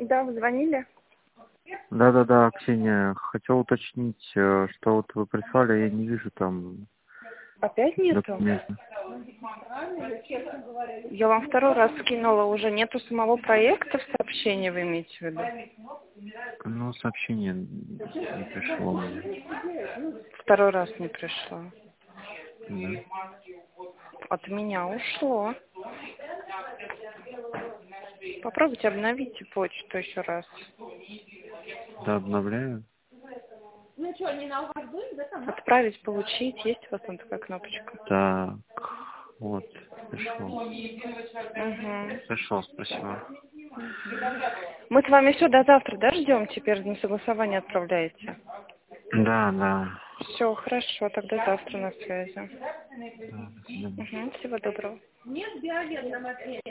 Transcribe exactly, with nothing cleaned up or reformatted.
Да, вы звонили? Да-да-да, Ксения, хотел уточнить, э, что вот вы прислали, я не вижу там Опять нету? документы. Я вам второй раз скинула, уже нету самого проекта в сообщении, вы имеете в виду? Ну, сообщение не пришло мне. Второй раз не пришло. Да. От меня ушло. Попробуйте обновите почту еще раз. Да, обновляю. Отправить, получить. Есть у вас там такая кнопочка? Так, вот, пришло. Угу. Пришло, спасибо. Мы с вами все до завтра, да, ждем? Теперь на согласование отправляете? Да, да. Все, хорошо, тогда завтра на связи. Да, до свидания. Угу, всего доброго.